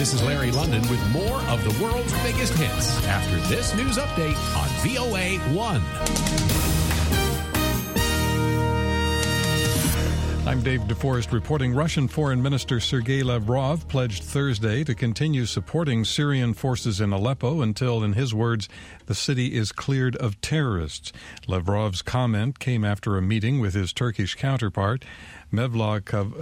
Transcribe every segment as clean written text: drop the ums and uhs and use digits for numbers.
This is Larry London with more of the world's biggest hits after this news update on VOA 1. I'm Dave DeForest reporting. Russian Foreign Minister Sergei Lavrov pledged Thursday to continue supporting Syrian forces in Aleppo until, in his words, the city is cleared of terrorists. Lavrov's comment came after a meeting with his Turkish counterpart, Mevlut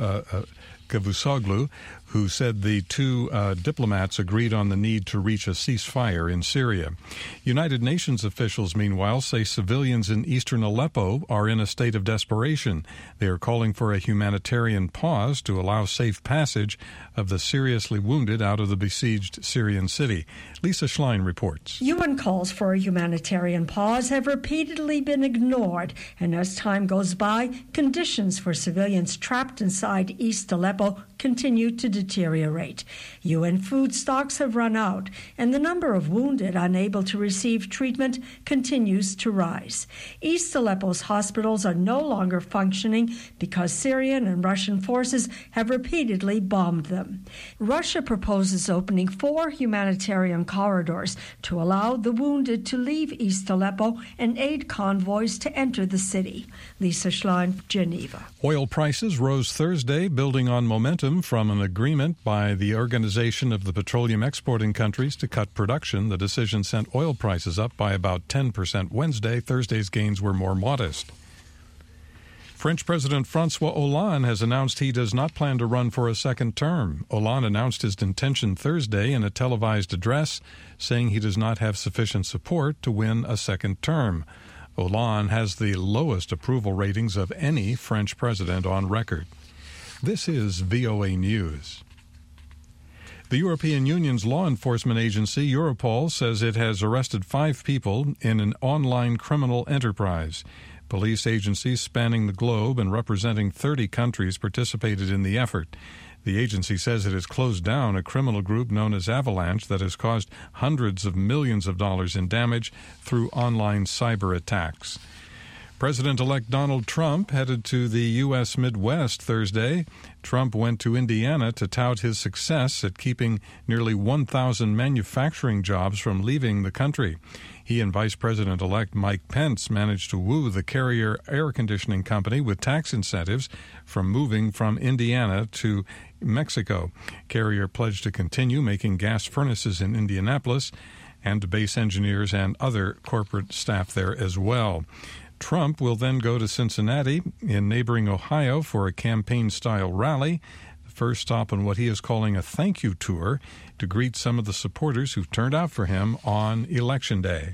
Cavusoglu, who said the two diplomats agreed on the need to reach a ceasefire in Syria. United Nations officials, meanwhile, say civilians in eastern Aleppo are in a state of desperation. They are calling for a humanitarian pause to allow safe passage of the seriously wounded out of the besieged Syrian city. Lisa Schlein reports. UN calls for a humanitarian pause have repeatedly been ignored, and as time goes by, conditions for civilians trapped inside East Aleppo continue to deteriorate. UN food stocks have run out, and the number of wounded unable to receive treatment continues to rise. East Aleppo's hospitals are no longer functioning because Syrian and Russian forces have repeatedly bombed them. Russia proposes opening 4 humanitarian corridors to allow the wounded to leave East Aleppo and aid convoys to enter the city. Lisa Schlein, Geneva. Oil prices rose Thursday, building on momentum from an agreement by the Organization of the Petroleum Exporting Countries to cut production. The decision sent oil prices up by about 10% Wednesday. Thursday's gains were more modest. French President François Hollande has announced he does not plan to run for a second term. Hollande announced his intention Thursday in a televised address, saying he does not have sufficient support to win a second term. Hollande has the lowest approval ratings of any French president on record. This is VOA News. The European Union's law enforcement agency, Europol, says it has arrested 5 people in an online criminal enterprise. Police agencies spanning the globe and representing 30 countries participated in the effort. The agency says it has closed down a criminal group known as Avalanche that has caused hundreds of millions of dollars in damage through online cyber attacks. President-elect Donald Trump headed to the U.S. Midwest Thursday. Trump went to Indiana to tout his success at keeping nearly 1,000 manufacturing jobs from leaving the country. He and Vice President-elect Mike Pence managed to woo the Carrier Air Conditioning Company with tax incentives from moving from Indiana to Mexico. Carrier pledged to continue making gas furnaces in Indianapolis and to base engineers and other corporate staff there as well. Trump will then go to Cincinnati in neighboring Ohio for a campaign-style rally, the first stop on what he is calling a thank you tour to greet some of the supporters who've turned out for him on Election Day.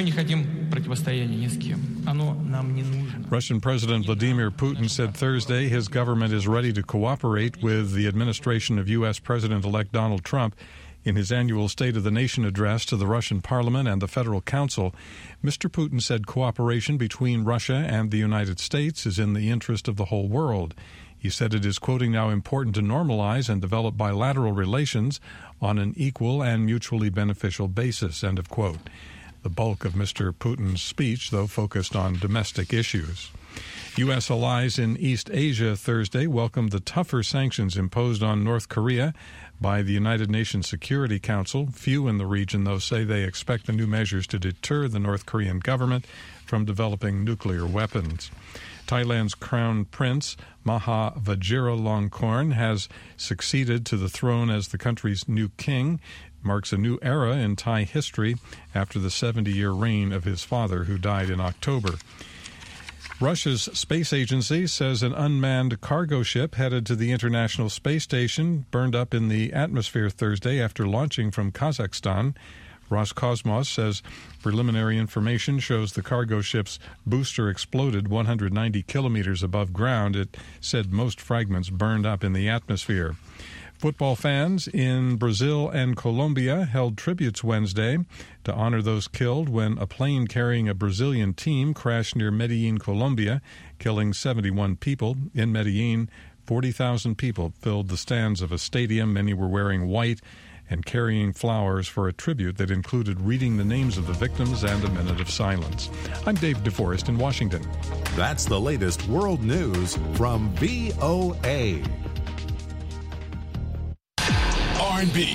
Russian President Vladimir Putin said Thursday his government is ready to cooperate with the administration of U.S. President-elect Donald Trump. In his annual State of the Nation address to the Russian Parliament and the Federal Council, Mr. Putin said cooperation between Russia and the United States is in the interest of the whole world. He said it is, quoting, now important to normalize and develop bilateral relations on an equal and mutually beneficial basis, end of quote. The bulk of Mr. Putin's speech, though, focused on domestic issues. U.S. allies in East Asia Thursday welcomed the tougher sanctions imposed on North Korea by the United Nations Security Council. Few in the region, though, say they expect the new measures to deter the North Korean government from developing nuclear weapons. Thailand's Crown Prince Maha Vajiralongkorn has succeeded to the throne as the country's new king. It marks a new era in Thai history after the 70-year reign of his father, who died in October. Russia's space agency says an unmanned cargo ship headed to the International Space Station burned up in the atmosphere Thursday after launching from Kazakhstan. Roscosmos says preliminary information shows the cargo ship's booster exploded 190 kilometers above ground. It said most fragments burned up in the atmosphere. Football fans in Brazil and Colombia held tributes Wednesday to honor those killed when a plane carrying a Brazilian team crashed near Medellin, Colombia, killing 71 people. In Medellin, 40,000 people filled the stands of a stadium. Many were wearing white and carrying flowers for a tribute that included reading the names of the victims and a minute of silence. I'm Dave DeForest in Washington. That's the latest world news from VOA. R&B.